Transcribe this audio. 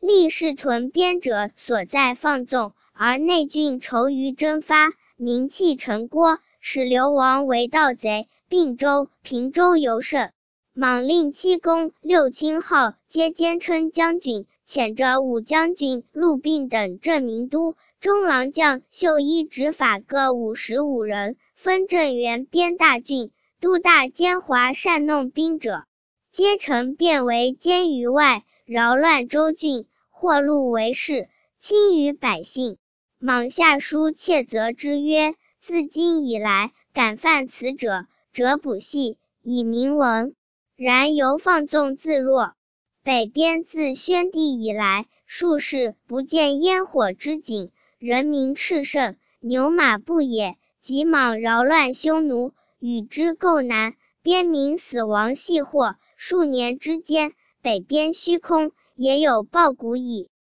立是屯边者所在放纵，而内郡愁于征发，名弃陈郭，使流亡为盗贼，并州、平州尤甚。莽令七公、六卿号皆兼称将军，遣着武将军陆并等镇名都，中郎将秀一执法各55人，分镇原边大郡，都大奸猾善弄兵者，皆成变为监于外，扰乱州郡，获禄为市，轻于百姓。莽下书窃责之曰：自今以来，敢犯此者，折补系，以明文。然犹放纵自若。北边自宣帝以来，数世不见烟火之景，人民炽盛，牛马不也，及莽扰乱匈奴，与之构难，边民死亡系祸，数年之间，北边虚空，也有报谷矣。